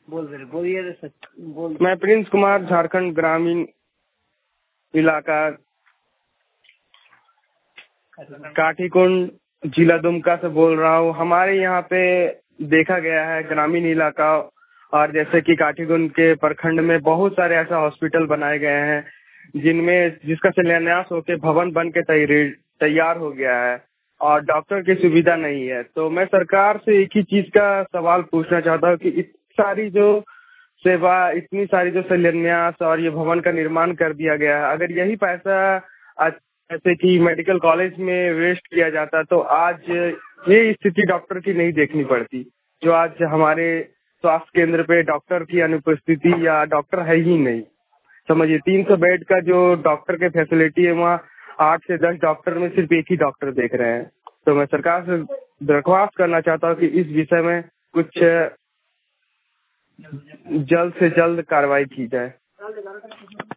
बोलिए रे सर, बोल। मैं प्रिंस कुमार, झारखंड ग्रामीण इलाका काठीकुंड जिला दुमका से बोल रहा हूँ। हमारे यहाँ पे देखा गया है ग्रामीण इलाका और जैसे कि काठीकुंड के प्रखंड में बहुत सारे ऐसा हॉस्पिटल बनाए गए हैं जिसका शिलान्यास होके भवन बन के तैयार हो गया है और डॉक्टर की सुविधा नहीं है। तो मैं सरकार से एक ही चीज का सवाल पूछना चाहता हूँ कि इतनी सारी जो शिलान्यास और ये भवन का निर्माण कर दिया गया है, अगर यही पैसा जैसे कि मेडिकल कॉलेज में वेस्ट किया जाता तो आज ये स्थिति डॉक्टर की नहीं देखनी पड़ती। जो आज हमारे स्वास्थ्य केंद्र पे डॉक्टर की अनुपस्थिति या डॉक्टर है ही नहीं। समझिए 300 बेड का जो डॉक्टर के फैसिलिटी है वहाँ 8 से 10 डॉक्टर में सिर्फ एक ही डॉक्टर देख रहे हैं। तो मैं सरकार से दरख्वास्त करना चाहता हूँ कि इस विषय में कुछ जल्द से जल्द कार्रवाई की जाए।